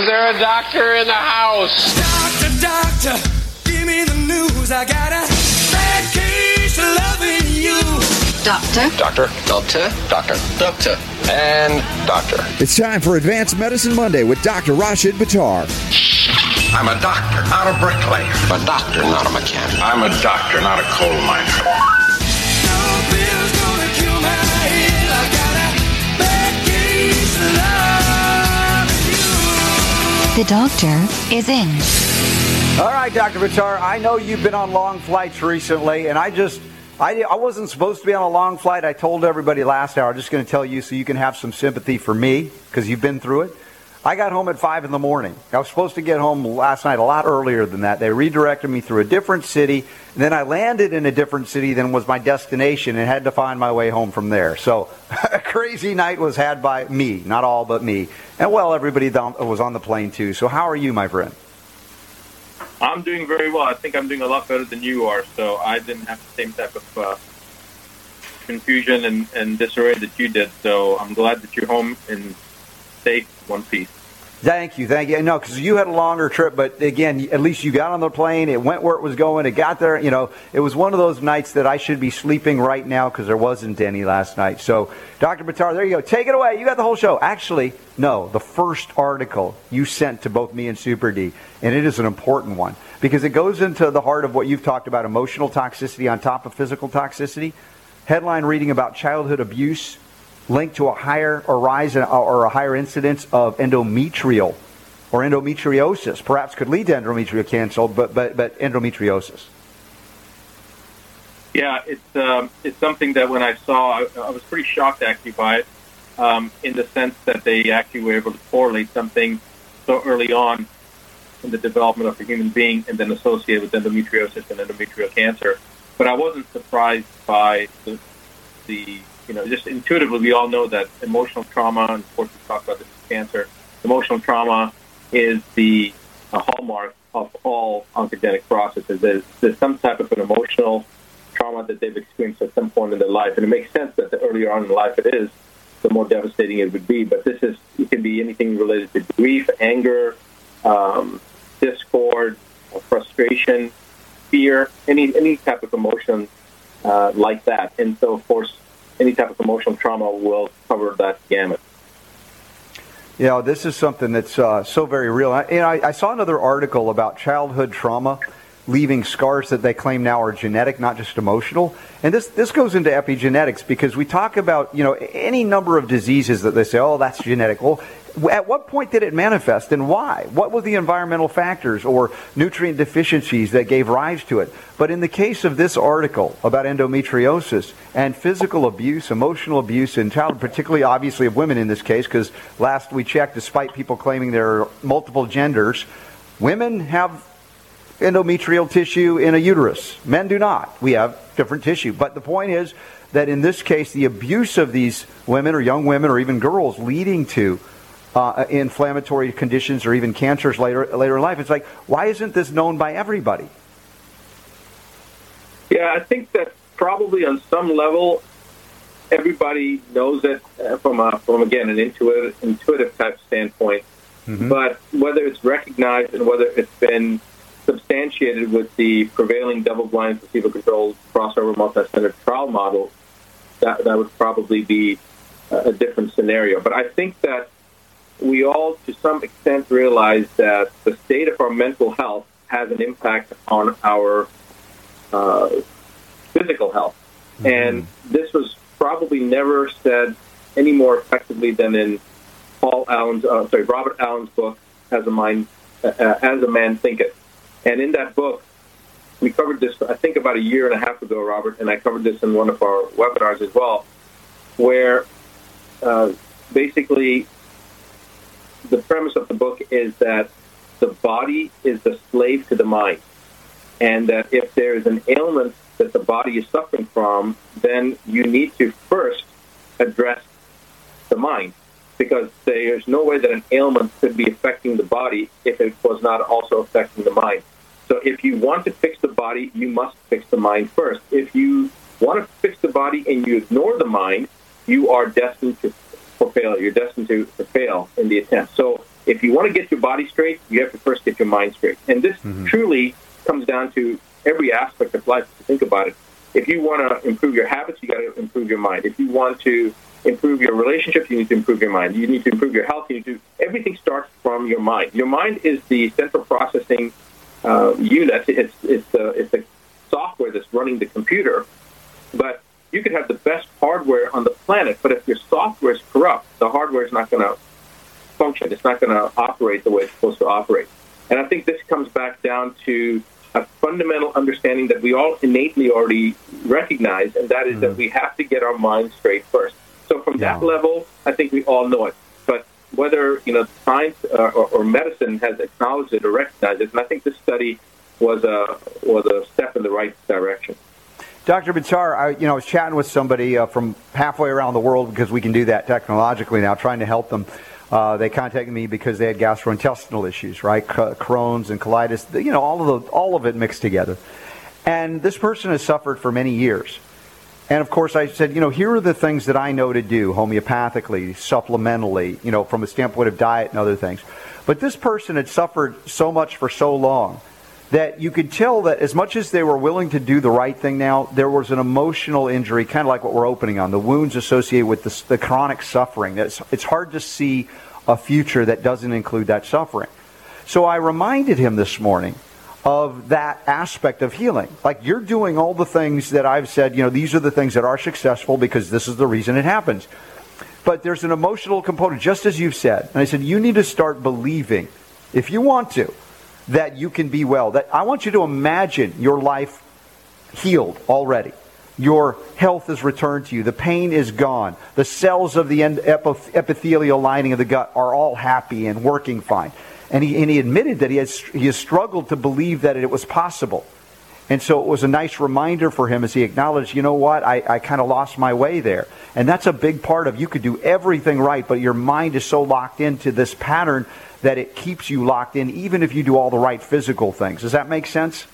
Is there a doctor in the house? Doctor, give me the news. I got a bad case of loving you. Doctor, and doctor. It's time for Advanced Medicine Monday with Dr. Rashid Buttar. I'm a doctor, not a bricklayer. I'm a doctor, not a mechanic. I'm a doctor, not a coal miner. No pill's gonna kill my head. I got a bad case of loving you. The doctor is in. All right, Dr. Buttar, I know you've been on long flights recently, and I wasn't supposed to be on a long flight. I told everybody last hour, I'm just going to tell you so you can have some sympathy for me, because you've been through it. I got home at 5 in the morning. I was supposed to get home last night a lot earlier than that. They redirected me through a different city, and then I landed in a different city than was my destination and had to find my way home from there. So a crazy night was had by me, not all but me. And, well, everybody was on the plane, too. So how are you, my friend? I'm doing very well. I think I'm doing a lot better than you are, so I didn't have the same type of confusion and disarray that you did. So I'm glad that you're home in safe, one piece. Thank you. No, because you had a longer trip, but again, at least you got on the plane, it went where it was going, it got there, it was one of those nights that I should be sleeping right now because there wasn't any last night. So, Dr. Buttar, there you go. Take it away. You got the whole show. Actually, no, the first article you sent to both me and Super D, and it is an important one because it goes into the heart of what you've talked about, emotional toxicity on top of physical toxicity. Headline reading about childhood abuse linked to a higher incidence of endometrial or endometriosis, perhaps could lead to endometrial cancer, but endometriosis. Yeah, it's something that when I saw, I was pretty shocked actually by it, in the sense that they actually were able to correlate something so early on in the development of a human being and then associate with endometriosis and endometrial cancer. But I wasn't surprised by the just intuitively, we all know that emotional trauma, and of course we talk about this with cancer, emotional trauma is the hallmark of all oncogenic processes. There's some type of an emotional trauma that they've experienced at some point in their life, and it makes sense that the earlier on in life it is, the more devastating it would be. But it can be anything related to grief, anger, discord, frustration, fear, any type of emotion like that. And so, of course, any type of emotional trauma will cover that gamut. This is something that's so very real. I saw another article about childhood trauma leaving scars that they claim now are genetic, not just emotional. And this goes into epigenetics because we talk about, any number of diseases that they say, oh, that's genetic. Well, at what point did it manifest and why? What were the environmental factors or nutrient deficiencies that gave rise to it? But in the case of this article about endometriosis and physical abuse, emotional abuse in childhood, particularly obviously of women in this case, because last we checked, despite people claiming there are multiple genders, women have endometrial tissue in a uterus. Men do not. We have different tissue. But the point is that in this case, the abuse of these women or young women or even girls leading to inflammatory conditions or even cancers later in life. It's like, why isn't this known by everybody? Yeah, I think that probably on some level, everybody knows it from again, an intuitive type standpoint. Mm-hmm. But whether it's recognized and whether it's been substantiated with the prevailing double-blind, placebo-controlled, crossover, multi-center trial model, that would probably be a different scenario. But I think that we all, to some extent, realize that the state of our mental health has an impact on our physical health. Mm-hmm. And this was probably never said any more effectively than in Robert Allen's book, As a Man Thinketh. And in that book, we covered this, I think, about a year and a half ago, Robert, and I covered this in one of our webinars as well, where basically the premise of the book is that the body is the slave to the mind, and that if there is an ailment that the body is suffering from, then you need to first address the mind, because there's no way that an ailment could be affecting the body if it was not also affecting the mind. So if you want to fix the body, you must fix the mind first. If you want to fix the body and you ignore the mind, you are destined for failure. You're destined to fail in the attempt. So if you want to get your body straight, you have to first get your mind straight. And this truly comes down to every aspect of life, if you think about it. If you want to improve your habits, you got to improve your mind. If you want to improve your relationships, you need to improve your mind. You need to improve your health. Everything starts from your mind. Your mind is the central processing unit. It's the software that's running the computer. But you could have the best hardware on the planet, but if your software is corrupt, the hardware is not going to function. It's not going to operate the way it's supposed to operate. And I think this comes back down to a fundamental understanding that we all innately already recognize, and that is that we have to get our mind straight first. So from that level, I think we all know it. But whether science or medicine has acknowledged it or recognized it, and I think this study was a step in the right direction. Dr. Buttar, I was chatting with somebody from halfway around the world, because we can do that technologically now, trying to help them. They contacted me because they had gastrointestinal issues, right? Crohn's and colitis, all of it mixed together. And this person has suffered for many years. And of course, I said, here are the things that I know to do homeopathically, supplementally, from a standpoint of diet and other things. But this person had suffered so much for so long that you could tell that as much as they were willing to do the right thing now, there was an emotional injury, kind of like what we're opening on, the wounds associated with the chronic suffering. It's hard to see a future that doesn't include that suffering. So I reminded him this morning of that aspect of healing. Like, you're doing all the things that I've said, these are the things that are successful because this is the reason it happens. But there's an emotional component, just as you've said. And I said, you need to start believing, if you want to, that you can be well. That I want you to imagine your life healed already. Your health is returned to you. The pain is gone. The cells of the epithelial lining of the gut are all happy and working fine. And he admitted that he has struggled to believe that it was possible. And so it was a nice reminder for him as he acknowledged, I kind of lost my way there. And that's a big part of, you could do everything right, but your mind is so locked into this pattern that it keeps you locked in, even if you do all the right physical things. Does that make sense?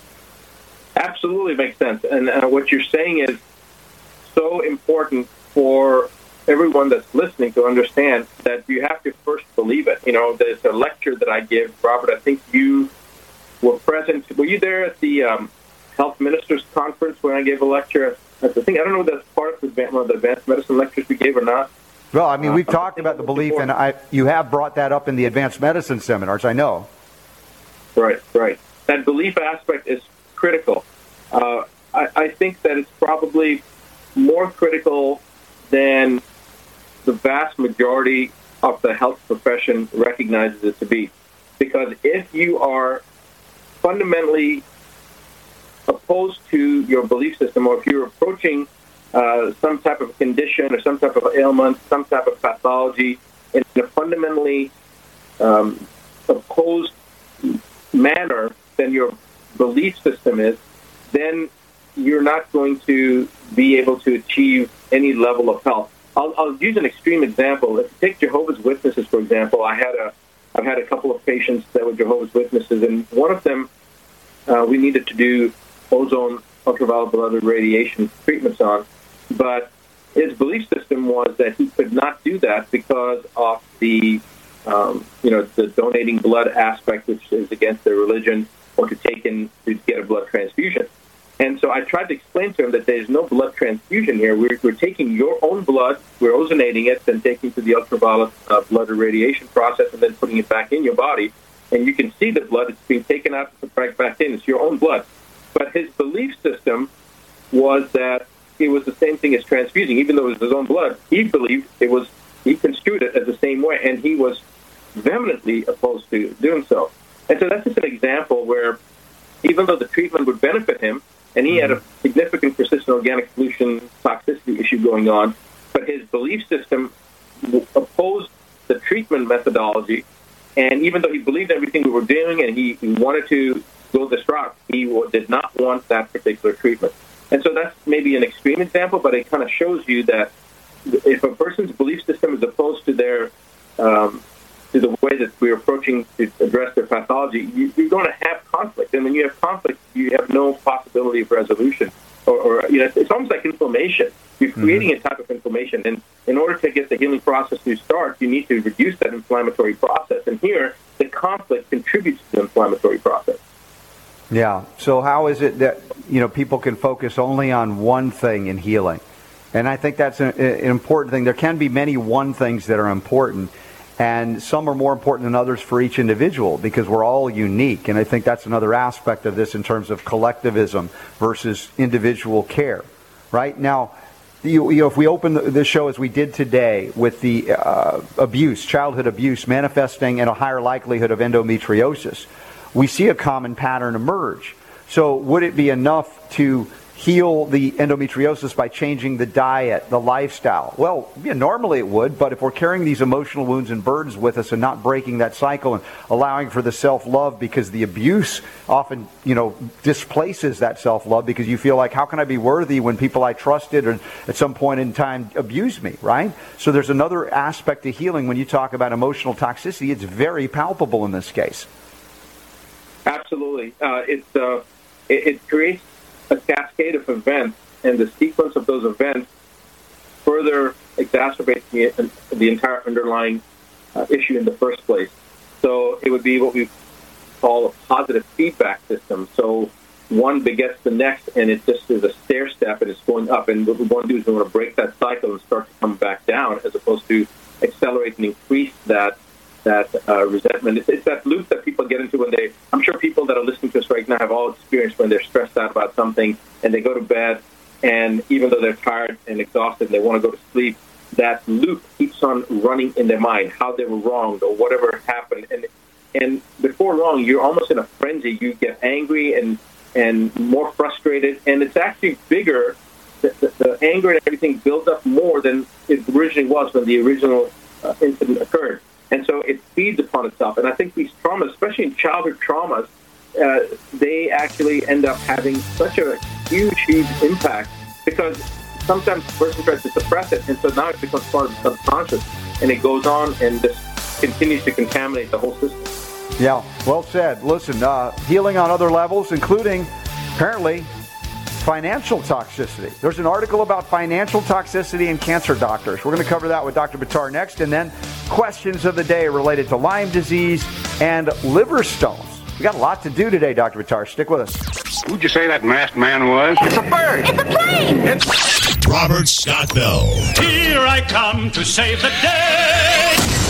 Absolutely makes sense. And what you're saying is so important for everyone that's listening to understand that you have to first believe it. There's a lecture that I give, Robert, I think you were present. Were you there at the Health Ministers Conference when I gave a lecture at the thing? I don't know if that's part of one of the advanced medicine lectures we gave or not. Well, we've talked about the belief, and you have brought that up in the advanced medicine seminars, I know. Right. That belief aspect is critical. I think that it's probably more critical than the vast majority of the health profession recognizes it to be. Because if you are fundamentally opposed to your belief system, or if you're approaching some type of condition or some type of ailment, some type of pathology in a fundamentally opposed manner than your belief system is, then you're not going to be able to achieve any level of health. I'll use an extreme example. If you take Jehovah's Witnesses, for example, I've had a couple of patients that were Jehovah's Witnesses, and one of them we needed to do ozone ultraviolet blood radiation treatments on. But his belief system was that he could not do that because of the donating blood aspect, which is against their religion, or to get a blood transfusion. And so I tried to explain to him that there's no blood transfusion here. We're taking your own blood, we're ozonating it, then taking it to the ultraviolet blood irradiation process, and then putting it back in your body. And you can see the blood, it's being taken out and put back in. It's your own blood. But his belief system was that it was the same thing as transfusing. Even though it was his own blood, he believed he construed it as the same way, and he was vehemently opposed to doing so. And so that's just an example where, even though the treatment would benefit him, and he had a significant persistent organic pollution toxicity issue going on, but his belief system opposed the treatment methodology, and even though he believed everything we were doing and he wanted to go this route, he did not want that particular treatment. And so that's maybe an extreme example, but it kind of shows you that if a person's belief system is opposed to their to the way that we're approaching to address their pathology, you're going to have conflict. And when you have conflict, you have no possibility of resolution. Or it's almost like inflammation. You're creating a type of inflammation. And in order to get the healing process to start, you need to reduce that inflammatory process. And here, the conflict contributes to the inflammatory process. Yeah. So how is it that, people can focus only on one thing in healing? And I think that's an important thing. There can be many one things that are important, and some are more important than others for each individual because we're all unique. And I think that's another aspect of this in terms of collectivism versus individual care. Right? Now, if we open the show as we did today with the childhood abuse manifesting in a higher likelihood of endometriosis, we see a common pattern emerge. So would it be enough to heal the endometriosis by changing the diet, the lifestyle? Well, normally it would, but if we're carrying these emotional wounds and burdens with us and not breaking that cycle and allowing for the self-love, because the abuse often, displaces that self-love because you feel like, how can I be worthy when people I trusted or at some point in time abused me, right? So there's another aspect to healing when you talk about emotional toxicity. It's very palpable in this case. Absolutely. It creates a cascade of events, and the sequence of those events further exacerbates the entire underlying issue in the first place. So it would be what we call a positive feedback system. So one begets the next, and it just is a stair step, and it's going up. And what we want to do is we want to break that cycle and start to come back down, as opposed to accelerate and increase that resentment. It's that loop that people get into when I'm sure people that are listening to us right now have all experienced when they're stressed out about something and they go to bed, and even though they're tired and exhausted and they want to go to sleep, that loop keeps on running in their mind, how they were wronged or whatever happened. And before long, you're almost in a frenzy. You get angry and more frustrated, and it's actually bigger. The anger and everything builds up more than it originally was when the original incident occurred. And so it feeds upon itself. And I think these traumas, especially in childhood traumas, they actually end up having such a huge, huge impact because sometimes the person tries to suppress it, and so now it becomes part of the subconscious, and it goes on and just continues to contaminate the whole system. Yeah, well said. Listen, healing on other levels, including, apparently, financial toxicity. There's an article about financial toxicity in cancer doctors. We're going to cover that with Dr. Buttar next, and then questions of the day related to Lyme disease and liver stones. We got a lot to do today, Dr. Buttar. Stick with us. Who'd you say that masked man was? It's a bird. It's a plane! It's Robert Scott Bell. Here I come to save the day.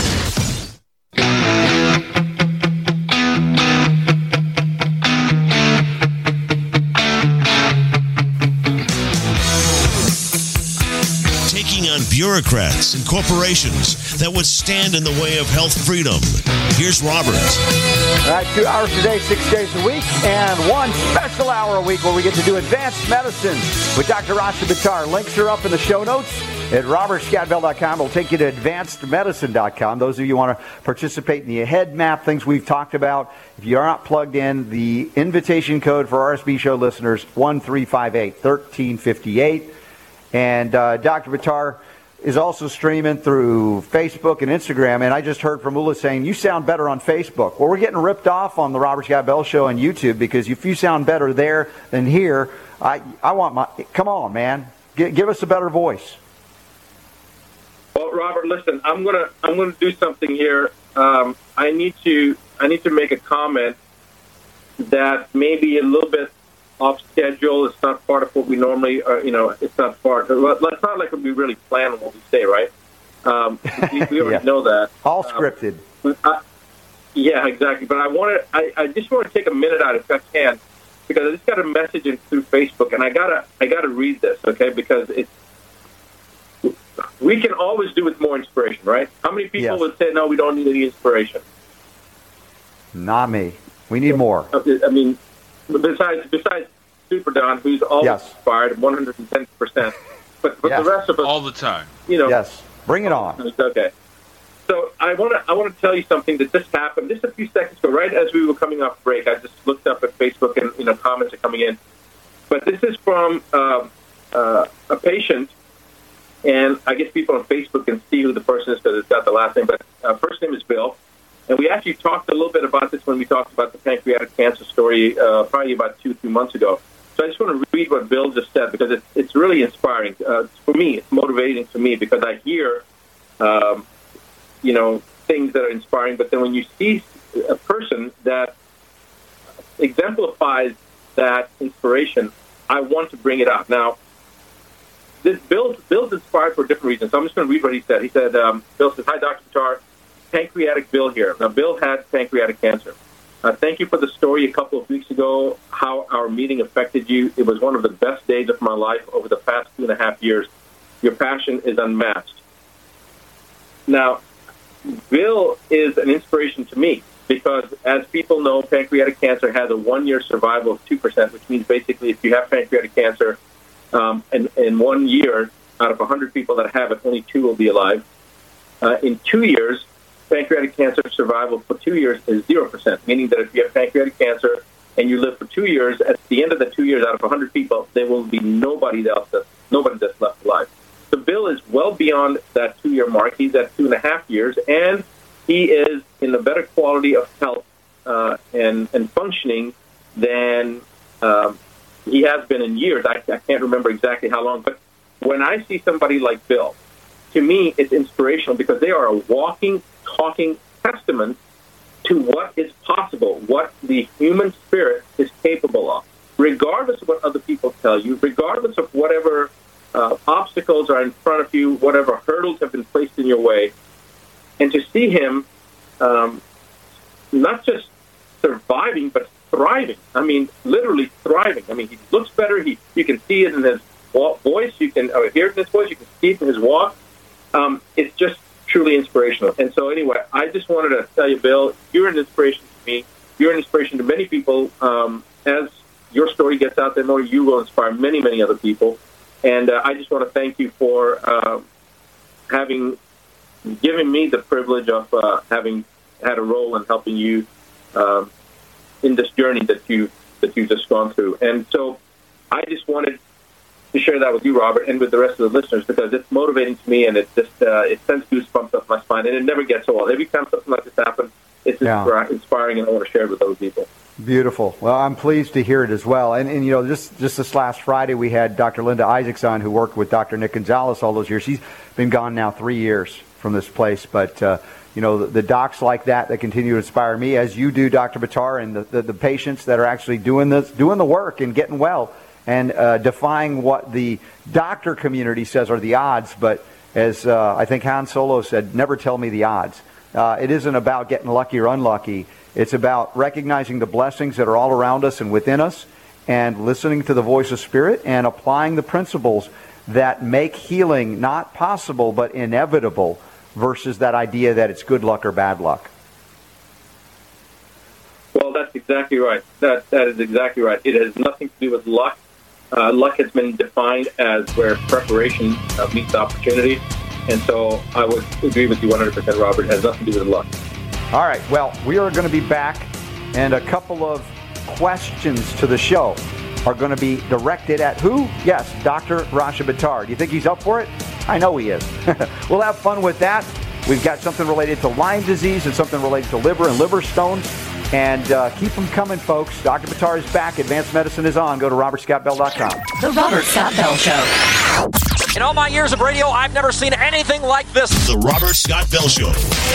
On bureaucrats and corporations that would stand in the way of health freedom. Here's Robert. All right, 2 hours a day, 6 days a week, and one special hour a week where we get to do advanced medicine with Dr. Rashid Buttar. Links are up in the show notes at robertscottbell.com. It'll take you to advancedmedicine.com. Those of you who want to participate in the head map, things we've talked about. If you are not plugged in, the invitation code for RSB show listeners, 1358-1358. And Dr. Buttar is also streaming through Facebook and Instagram. And I just heard from Ula saying, you sound better on Facebook. Well, we're getting ripped off on the Robert Scott Bell Show on YouTube because if you sound better there than here, I want come on, man. Give us a better voice. Well, Robert, listen, I'm gonna do something here. I need to make a comment that may be a little bit off schedule. It's not part of what we normally, it's not part. It's not like we really plan what we say, right? We already know that. All scripted. Yeah, exactly. But I just want to take a minute out if I can, because I just got a message in through Facebook, and I gotta read this, okay? Because we can always do with more inspiration, right? How many people would say, no, we don't need any inspiration? Not me. We need more. I mean, besides Super Don, who's always inspired 110%, but the rest of us all the time. Yes, bring it on. Okay. So I want to tell you something that just happened just a few seconds ago, right as we were coming off break. I just looked up at Facebook and comments are coming in. But this is from a patient, and I guess people on Facebook can see who the person is because it's got the last name. But first name is Bill. And we actually talked a little bit about this when we talked about the pancreatic cancer story probably about 2-3 months ago. So I just want to read what Bill just said because it's really inspiring. For me, it's motivating to me because I hear things that are inspiring. But then when you see a person that exemplifies that inspiration, I want to bring it up. Now, this Bill's inspired for different reasons. So I'm just going to read what he said. He said, Bill says, "Hi, Dr. Buttar. Pancreatic Bill here." Now, Bill had pancreatic cancer. Thank you for the story a couple of weeks ago, how our meeting affected you. It was one of the best days of my life over the past 2.5 years. Your passion is unmatched. Now, Bill is an inspiration to me because, as people know, pancreatic cancer has a 1-year survival of 2%, which means basically if you have pancreatic cancer, in 1 year, out of 100 people that have it, only 2 will be alive. In 2 years, pancreatic cancer survival for 2 years is 0%, meaning that if you have pancreatic cancer and you live for 2 years, at the end of the 2 years, out of 100 people, there will be nobody that's left alive. So Bill is well beyond that 2-year mark. He's at 2.5 years, and he is in a better quality of health and functioning than he has been in years. I can't remember exactly how long, but when I see somebody like Bill, to me, it's inspirational because they are a walking, talking testament to what is possible, what the human spirit is capable of, regardless of what other people tell you, regardless of whatever obstacles are in front of you, whatever hurdles have been placed in your way. And to see him not just surviving, but thriving. I mean, literally thriving. I mean, he looks better. You can see it in his voice. You can hear it in his voice. You can see it in his walk. It's just truly inspirational. And so anyway, I just wanted to tell you, Bill, you're an inspiration to me. You're an inspiration to many people. As your story gets out there more, you will inspire many, many other people. And I just want to thank you for having given me the privilege of having had a role in helping you in this journey that you've just gone through. And so I just wanted to share that with you, Robert, and with the rest of the listeners, because it's motivating to me, and it just it sends goosebumps up my spine, and it never gets old. Every time something like this happens, it's inspiring, and I want to share it with other people. Beautiful. Well, I'm pleased to hear it as well. And just this last Friday, we had Dr. Linda Isaacs on, who worked with Dr. Nick Gonzalez all those years. She's been gone now 3 years from this place, but the docs like that continue to inspire me, as you do, Dr. Buttar, and the patients that are actually doing the work and getting well and defying what the doctor community says are the odds. But as I think Han Solo said, never tell me the odds. It isn't about getting lucky or unlucky. It's about recognizing the blessings that are all around us and within us, and listening to the voice of Spirit and applying the principles that make healing not possible but inevitable, versus that idea that it's good luck or bad luck. Well, that's exactly right. That is exactly right. It has nothing to do with luck. Luck has been defined as where preparation meets opportunity. And so I would agree with you 100%, Robert. It has nothing to do with luck. All right. Well, we are going to be back, and a couple of questions to the show are going to be directed at who? Yes, Dr. Rashid Buttar. Do you think he's up for it? I know he is. We'll have fun with that. We've got something related to Lyme disease and something related to liver and liver stones. And keep them coming, folks. Dr. Buttar is back. Advanced Medicine is on. Go to robertscottbell.com. The Robert Scott Bell Show. In all my years of radio, I've never seen anything like this. The Robert Scott Bell Show.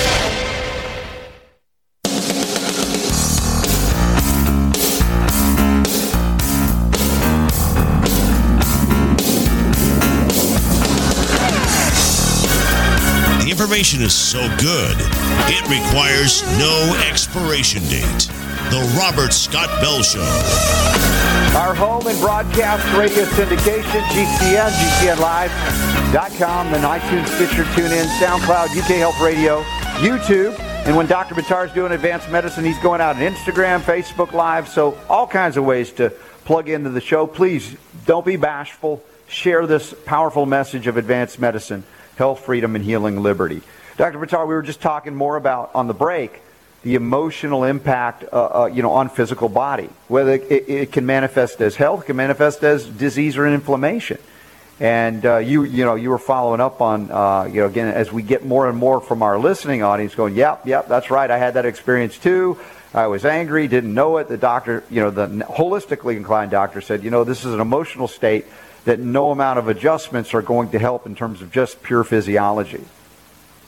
Information is so good, it requires no expiration date. The Robert Scott Bell Show. Our home and broadcast radio syndication, GCN, GCNlive.com, and iTunes, Stitcher, TuneIn, SoundCloud, UK Health Radio, YouTube. And when Dr. Buttar is doing Advanced Medicine, he's going out on Instagram, Facebook Live, so all kinds of ways to plug into the show. Please don't be bashful. Share this powerful message of Advanced Medicine. Health, freedom, and healing liberty. Dr. Buttar, we were just talking more about, on the break, the emotional impact on physical body. Whether it can manifest as health, can manifest as disease or inflammation. And you were following up on, again, as we get more and more from our listening audience going, yep, that's right, I had that experience too. I was angry, didn't know it. The doctor, the holistically inclined doctor said, this is an emotional state that no amount of adjustments are going to help in terms of just pure physiology.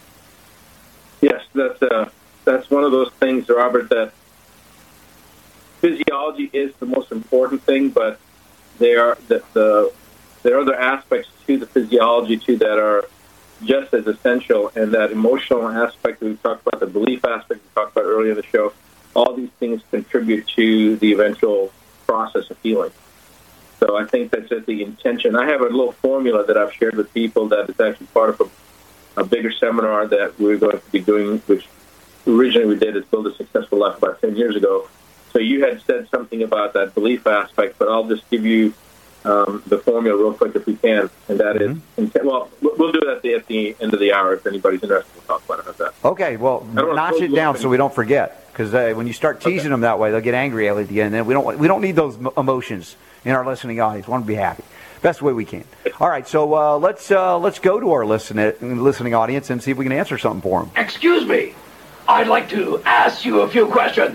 that's one of those things, Robert, that physiology is the most important thing, but there are other aspects to the physiology too that are just as essential, and that emotional aspect that we talked about, the belief aspect we talked about earlier in the show, all these things contribute to the eventual process of healing. So I think that's just the intention. I have a little formula that I've shared with people that is actually part of a bigger seminar that we're going to be doing, which originally we did is Build a Successful Life about 10 years ago. So you had said something about that belief aspect, but I'll just give you the formula real quick if we can, and that is, well, we'll do it at the end of the hour if anybody's interested. We'll talk about it at that. Okay, well, notch it down so we don't forget, because when you start teasing them that way, they'll get angry at the end, and we don't need those emotions in our listening audience. We want to be happy. Best way we can. All right, so let's go to our listening audience and see if we can answer something for them. Excuse me. I'd like to ask you a few questions.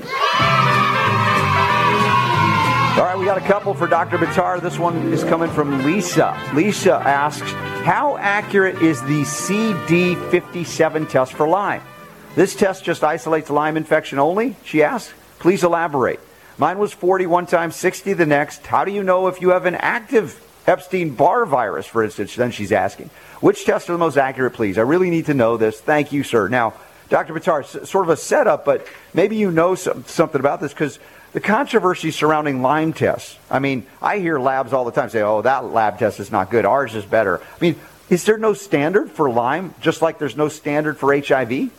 All right, we got a couple for Dr. Buttar. This one is coming from Lisa. Lisa asks, how accurate is the CD57 test for Lyme? This test just isolates Lyme infection only, she asks. Please elaborate. Mine was 40 one time, 60 the next. How do you know if you have an active Epstein-Barr virus, for instance? Then she's asking. Which tests are the most accurate, please? I really need to know this. Thank you, sir. Now, Dr. Buttar, sort of a setup, but maybe you know something about this, because the controversy surrounding Lyme tests. I mean, I hear labs all the time say, oh, that lab test is not good. Ours is better. I mean, is there no standard for Lyme, just like there's no standard for HIV?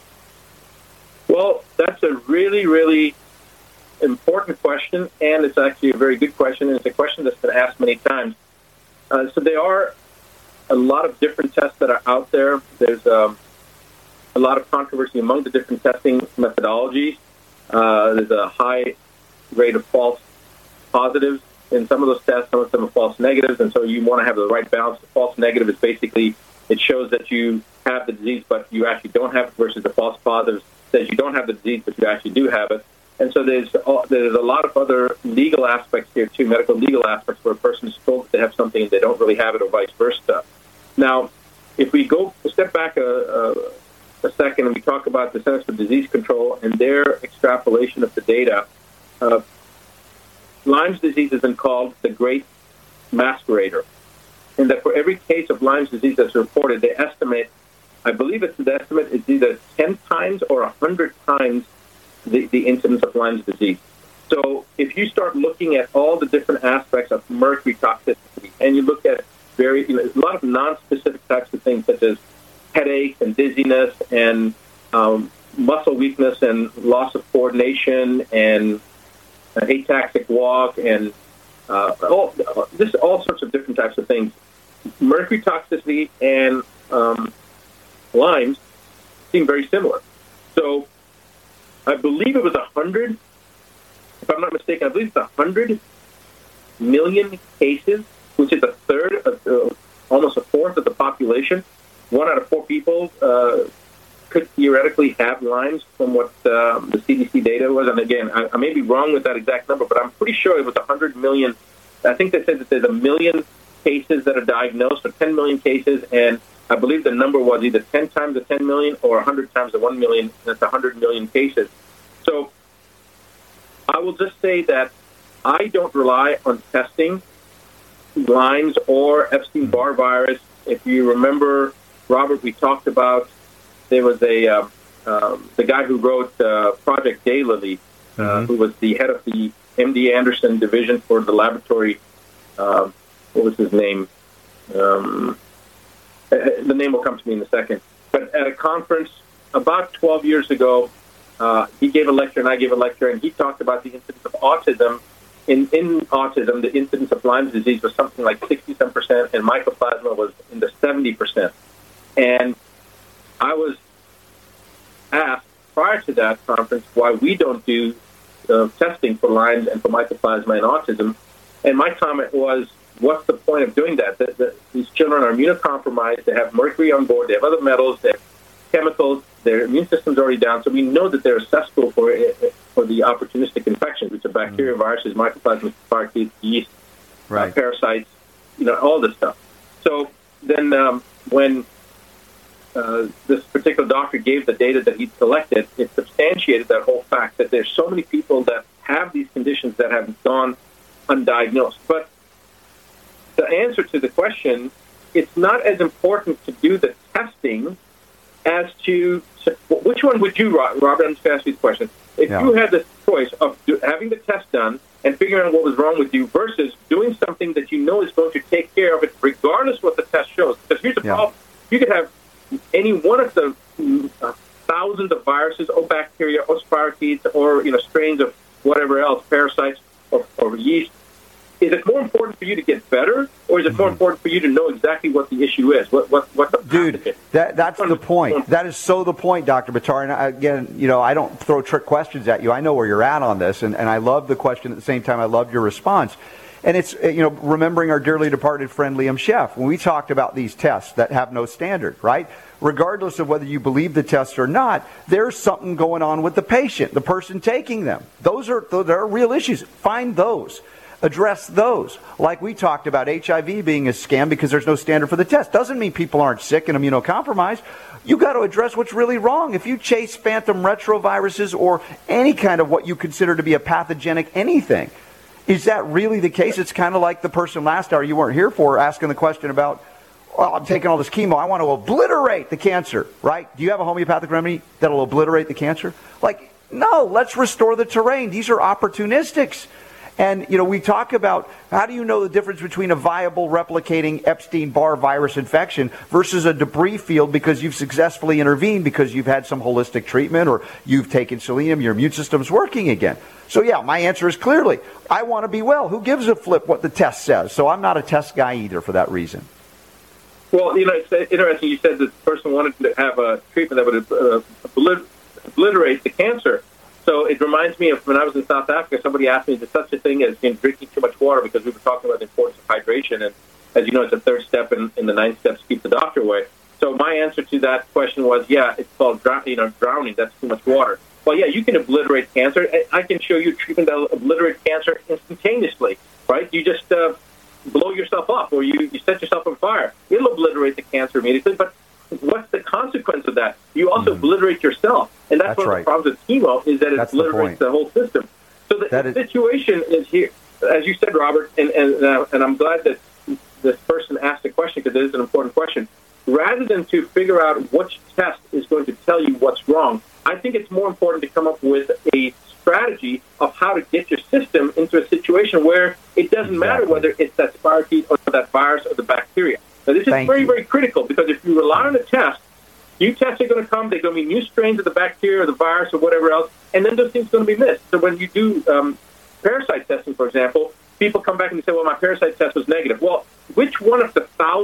Well, that's a really, really important question, and it's actually a very good question, and it's a question that's been asked many times. So there are a lot of different tests that are out there. There's a lot of controversy among the different testing methodologies. There's a high rate of false positives in some of those tests. Some of them are false negatives, and so you want to have the right balance. The false negative is basically it shows that you have the disease, but you actually don't have it, versus the false positive says you don't have the disease, but you actually do have it. And so there's a lot of other legal aspects here too, medical legal aspects, where a person is told that they have something and they don't really have it, or vice versa. Now, if we go a step back a second and we talk about the Centers for Disease Control and their extrapolation of the data, Lyme's disease has been called the Great Masquerader, and that for every case of Lyme's disease that's reported, they estimate, I believe it's either 10 times or 100 times the incidence of Lyme's disease. So if you start looking at all the different aspects of mercury toxicity, and you look at a lot of non-specific types of things, such as headache and dizziness and muscle weakness and loss of coordination and ataxic walk and all sorts of different types of things. Mercury toxicity and Lyme's seem very similar. So I believe it was 100, if I'm not mistaken, I believe it's 100 million cases, which is a third of almost a fourth of the population. 1 out of 4 people could theoretically have Lyme's, from what the CDC data was. And again, I may be wrong with that exact number, but I'm pretty sure it was 100 million. I think they said that there's 1 million cases that are diagnosed, or 10 million cases, and I believe the number was either 10 times the 10 million or 100 times the 1 million. That's 100 million cases. So I will just say that I don't rely on testing Lyme's or Epstein-Barr virus. If you remember, Robert, we talked about, there was the guy who wrote Project Daylily, who was the head of the MD Anderson division for the laboratory. What was his name? The name will come to me in a second. But at a conference about 12 years ago, he gave a lecture and I gave a lecture, and he talked about the incidence of autism. In autism, the incidence of Lyme's disease was something like 60% and mycoplasma was in the 70%. And I was asked prior to that conference why we don't do testing for Lyme's and for mycoplasma and autism. And my comment was, what's the point of doing that? These children are immunocompromised. They have mercury on board. They have other metals. They have chemicals. Their immune system's already down. So we know that they're susceptible for the opportunistic infections, which are bacteria, viruses, mycoplasma, parakeets, yeast, parasites, all this stuff. So then when this particular doctor gave the data that he'd collected, it substantiated that whole fact that there's so many people that have these conditions that have gone undiagnosed. But the answer to the question, it's not as important to do the testing as to which one would you, Robert? I'm just going to ask you the question. If you had the choice of having the test done and figuring out what was wrong with you versus doing something that you know is going to take care of it regardless of what the test shows. Because here's the problem. You could have any one of the thousands of viruses or bacteria or spirochetes or strains of whatever else, parasites or yeast. Is it more important for you to get better, or is it more important for you to know exactly what the issue is? What the Dude, that's the point. That is so the point, Dr. Buttar. And again, I don't throw trick questions at you. I know where you're at on this, and I love the question at the same time. I love your response. And it's, remembering our dearly departed friend Liam Sheff, when we talked about these tests that have no standard, right? Regardless of whether you believe the tests or not, there's something going on with the patient, the person taking them. Those are real issues. Find those. Address those. Like we talked about HIV being a scam because there's no standard for the test. Doesn't mean people aren't sick and immunocompromised. You got to address what's really wrong. If you chase phantom retroviruses or any kind of what you consider to be a pathogenic anything, is that really the case? It's kind of like the person last hour you weren't here for asking the question about, well, I'm taking all this chemo. I want to obliterate the cancer, right? Do you have a homeopathic remedy that'll obliterate the cancer? Like, no, let's restore the terrain. These are opportunistics. And, we talk about how do you know the difference between a viable replicating Epstein-Barr virus infection versus a debris field because you've successfully intervened because you've had some holistic treatment or you've taken selenium, your immune system's working again. So, my answer is clearly, I want to be well. Who gives a flip what the test says? So I'm not a test guy either for that reason. Well, it's interesting. You said that the person wanted to have a treatment that would obliterate the cancer. So it reminds me of when I was in South Africa, somebody asked me, is there such a thing as drinking too much water? Because we were talking about the importance of hydration. And as you know, it's the third step in the 9 steps to keep the doctor away. So my answer to that question was, it's called drowning. That's too much water. Well, you can obliterate cancer. I can show you treatment that will obliterate cancer instantaneously, right? You just blow yourself up or you set yourself on fire. It'll obliterate the cancer immediately. But what's the consequence of that? You also obliterate yourself. And that's one of the problems with chemo is that it obliterates the whole system. So the situation is here, as you said, Robert, and I'm glad that this person asked the question because it is an important question. Rather than to figure out which test is going to tell you what's wrong, I think it's more important to come up with a strategy of how to get your system into a situation where it doesn't matter whether it's that spirochete or that virus or the bacteria. Now, this is very, very critical because if you rely on a test, new tests are going to come. They're going to be new strains of the bacteria or the virus or whatever else, and then those things are going to be missed. So when you do parasite testing, for example, people come back and they say, well, my parasite test was negative. Well, which one of the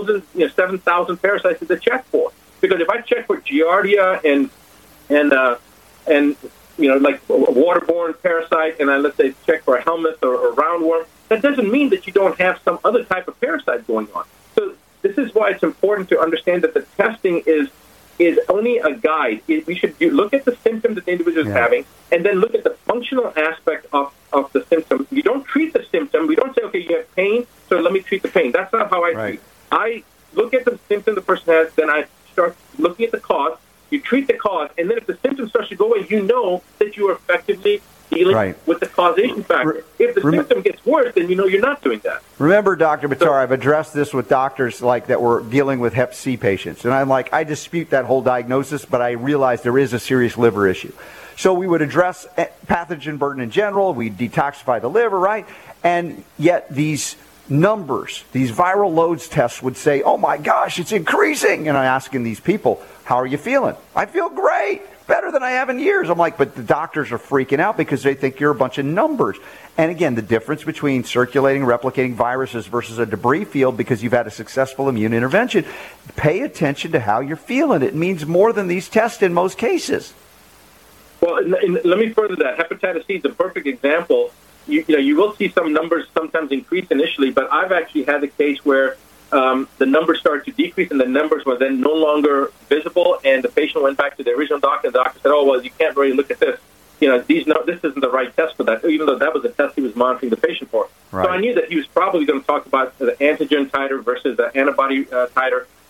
7,000 parasites did they check for? Because if I check for Giardia and like a waterborne parasite, and I, let's say, check for a helminth or roundworm, that doesn't mean that you don't have some other type of parasite going on. So this is why it's important to understand that the testing is only a guide. We should look at the symptom that the individual is having, and then look at the functional aspect of the symptom. You don't treat the symptom. We don't say, okay, you have pain, so let me treat the pain. That's not how I treat. I look at the symptom the person has, then I start looking at the cause. You treat the cause, and then if the symptom starts to go away, you know that you are effectively dealing with the causation factor. If the symptom gets worse, then you know you're not doing that. Remember, Dr. Buttar, I've addressed this with doctors like that were dealing with Hep C patients. And I'm like, I dispute that whole diagnosis, but I realize there is a serious liver issue. So we would address pathogen burden in general. We detoxify the liver, right? And yet these numbers, these viral loads tests would say, oh my gosh, it's increasing. And I'm asking these people, how are you feeling? I feel great. Better than I have in years. I'm like, but the doctors are freaking out because they think you're a bunch of numbers. And again, the difference between circulating, replicating viruses versus a debris field because you've had a successful immune intervention, pay attention to how you're feeling. It means more than these tests in most cases. Well, let me further that. Hepatitis C is a perfect example. You will see some numbers sometimes increase initially, but I've actually had the case where the numbers started to decrease, and the numbers were then no longer visible, and the patient went back to the original doctor, and the doctor said, oh, well, you can't really look at this. This isn't the right test for that, even though that was the test he was monitoring the patient for. Right. So I knew that he was probably going to talk about the antigen titer versus the antibody titer,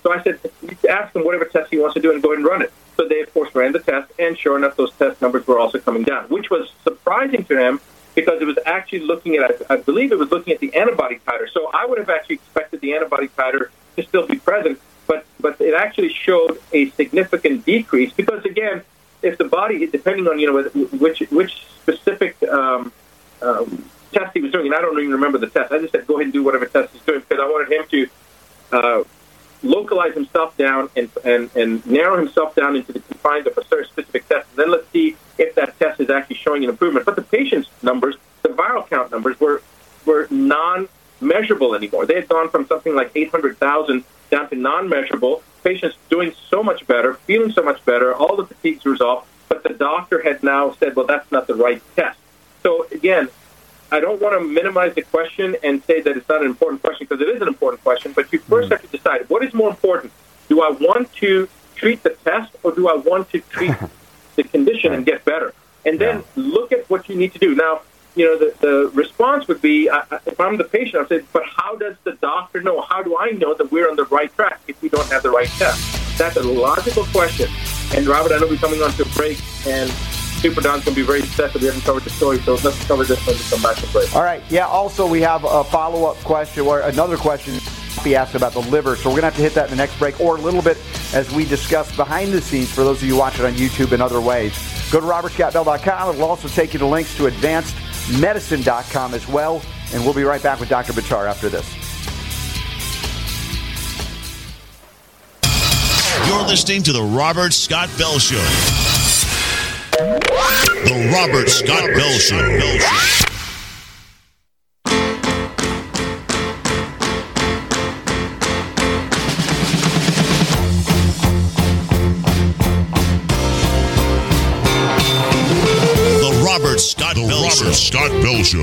So I said, ask him whatever test he wants to do and go ahead and run it. So they, of course, ran the test, and sure enough, those test numbers were also coming down, which was surprising to him because it was actually looking at, I believe it was looking at the antibody titer. So I would have actually expected the antibody titer to still be present, but it actually showed a significant decrease because, again, if the body, depending on, which specific test he was doing, and I don't even remember the test. I just said, go ahead and do whatever test he's doing because I wanted him to localize himself down and narrow himself down into the confines of a certain specific test. And then let's see if that test is actually showing an improvement. But the patient's numbers, the viral count numbers, were non-measurable anymore. They had gone from something like 800,000 down to non-measurable. Patients doing so much better, feeling so much better, all the fatigue's resolved, but the doctor had now said, well, that's not the right test. So, again, I don't want to minimize the question and say that it's not an important question because it is an important question, but you first have to decide what is more important. Do I want to treat the test or do I want to treat the condition and get better? And then look at what you need to do. Now, the response would be, if I'm the patient, I'd say, but how does the doctor know? How do I know that we're on the right track if we don't have the right test? That's a logical question. And, Robert, I know we're coming on to a break, and Super Don's going to be very upset that we haven't covered the story, so let's cover this when we come back to break. All right. Yeah, also we have a follow-up question, or another question be asked about the liver, so we're going to have to hit that in the next break, or a little bit as we discuss behind the scenes for those of you watching on YouTube and other ways. Go to robertscottbell.com. It will also take you to links to advancedmedicine.com as well, and we'll be right back with Dr. Buttar after this. You're listening to the Robert Scott Bell Show. The Robert Scott Bell Show. Scott Bell Show.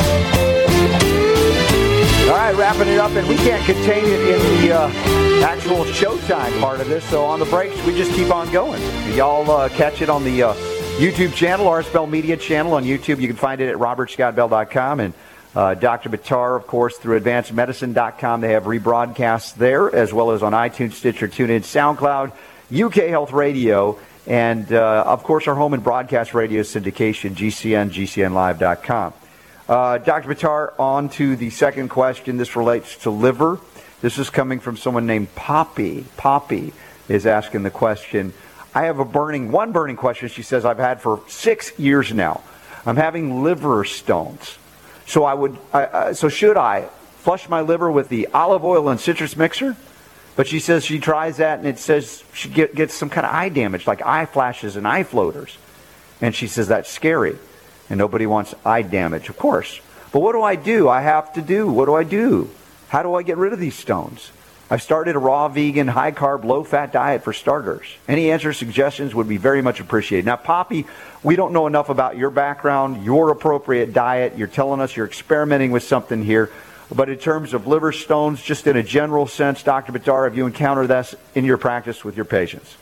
All right, wrapping it up, and we can't contain it in the actual showtime part of this, so on the breaks, we just keep on going. Y'all catch it on the YouTube channel, RSBell Media channel on YouTube. You can find it at robertscottbell.com, and Dr. Buttar, of course, through advancedmedicine.com. They have rebroadcasts there, as well as on iTunes, Stitcher, TuneIn, SoundCloud, UK Health Radio, and, of course, our home and broadcast radio syndication, GCN, GCNlive.com. Dr. Buttar, on to the second question. This relates to liver. This is coming from someone named Poppy. Poppy is asking the question. I have one burning question she says I've had for 6 years now. I'm having liver stones. So should I flush my liver with the olive oil and citrus mixer? But she says she tries that, and it says she gets some kind of eye damage, like eye flashes and eye floaters. And she says that's scary, and nobody wants eye damage, of course. But what do? What do I do? How do I get rid of these stones? I've started a raw, vegan, high-carb, low-fat diet for starters. Any answers, suggestions would be very much appreciated. Now, Poppy, we don't know enough about your background, your appropriate diet. You're telling us you're experimenting with something here. But in terms of liver stones, just in a general sense, Dr. Buttar, have you encountered this in your practice with your patients?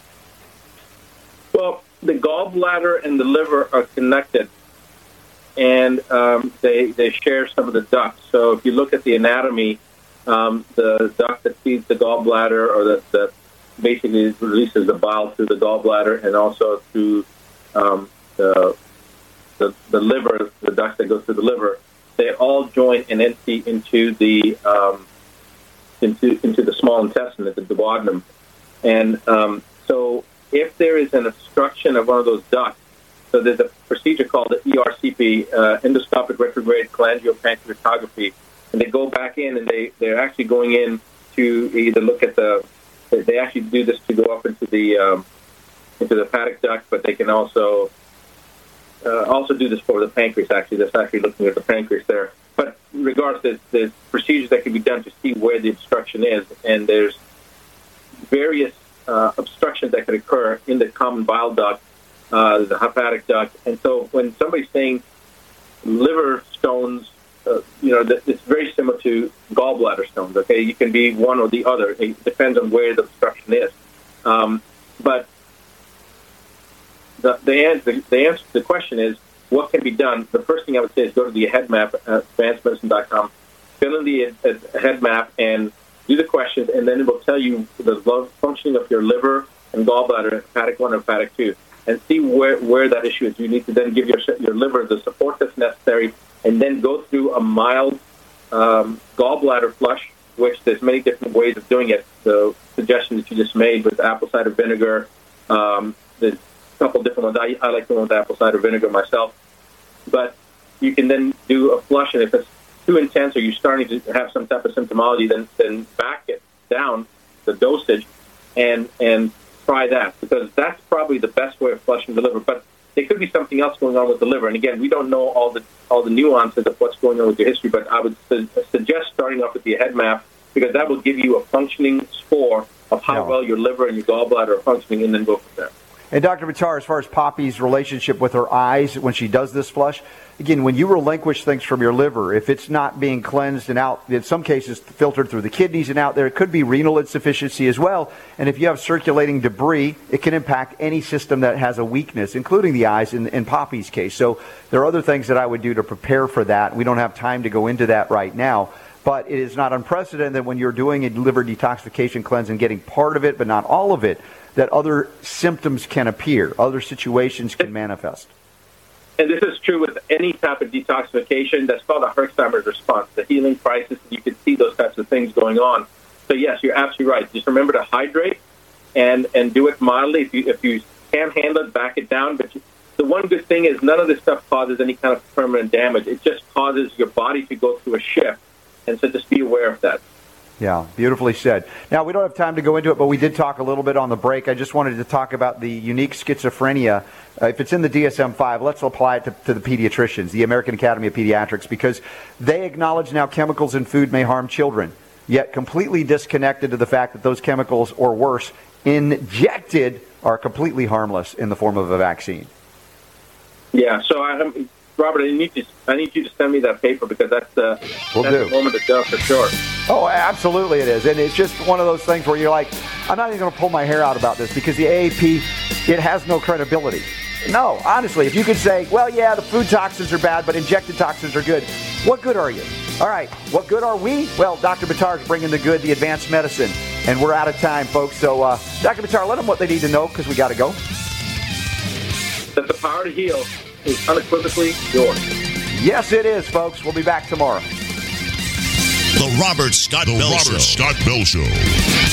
Well, the gallbladder and the liver are connected, and they share some of the ducts. So if you look at the anatomy, the duct that feeds the gallbladder, or that basically releases the bile through the gallbladder, and also through the liver, the ducts that go through the liver, they all join and empty into the into the small intestine, at the duodenum. And so if there is an obstruction of one of those ducts, so there's a procedure called the ERCP, endoscopic retrograde cholangiopancreatography, and they go back in, and they're actually going in to either look at they actually do this to go up into the hepatic duct, but they can also do this for the pancreas, actually. That's actually looking at the pancreas there. But regardless, there's procedures that can be done to see where the obstruction is, and there's various obstructions that can occur in the common bile duct, the hepatic duct. And so when somebody's saying liver stones, it's very similar to gallbladder stones, okay? You can be one or the other. It depends on where the obstruction is. But the answer to the question is, what can be done? The first thing I would say is go to the head map at advancedmedicine.com, fill in the head map, and do the questions, and then it will tell you the functioning of your liver and gallbladder, hepatic 1 and hepatic 2, and see where that issue is. You need to then give your liver the support that's necessary, and then go through a mild gallbladder flush, which there's many different ways of doing it. The suggestion that you just made with apple cider vinegar, there's a couple different ones. I like the one with apple cider vinegar myself. But you can then do a flush, and if it's too intense or you're starting to have some type of symptomology, then back it down, the dosage, and try that, because that's probably the best way of flushing the liver. But there could be something else going on with the liver. And again, we don't know all the nuances of what's going on with your history, but I would suggest starting off with the head map, because that will give you a functioning score of how well your liver and your gallbladder are functioning, and then go from there. And Dr. Buttar, as far as Poppy's relationship with her eyes when she does this flush, again, when you relinquish things from your liver, if it's not being cleansed and out, in some cases filtered through the kidneys and out there, it could be renal insufficiency as well. And if you have circulating debris, it can impact any system that has a weakness, including the eyes in Poppy's case. So there are other things that I would do to prepare for that. We don't have time to go into that right now. But it is not unprecedented that when you're doing a liver detoxification cleanse and getting part of it, but not all of it, that other symptoms can appear, other situations can manifest. And this is true with any type of detoxification. That's called a Herxheimer's response, the healing crisis. You can see those types of things going on. So, yes, you're absolutely right. Just remember to hydrate and do it mildly. If you can't handle it, back it down. But the one good thing is none of this stuff causes any kind of permanent damage. It just causes your body to go through a shift. And so just be aware of that. Yeah, beautifully said. Now, we don't have time to go into it, but we did talk a little bit on the break. I just wanted to talk about the unique schizophrenia. If it's in the DSM-5, let's apply it to the pediatricians, the American Academy of Pediatrics, because they acknowledge now chemicals in food may harm children, yet completely disconnected to the fact that those chemicals, or worse, injected, are completely harmless in the form of a vaccine. Yeah, so Robert, I need you to send me that paper, because that's the moment of death for sure. Oh, absolutely it is. And it's just one of those things where you're like, I'm not even going to pull my hair out about this, because the AAP, it has no credibility. No, honestly, if you could say, well, yeah, the food toxins are bad, but injected toxins are good, what good are you? All right, what good are we? Well, Dr. Buttar is bringing the good, the advanced medicine, and we're out of time, folks. So, Dr. Buttar, let them what they need to know, because we got to go. That the power to heal is unequivocally yours. Yes, it is, folks. We'll be back tomorrow. The Robert Scott Bell Show.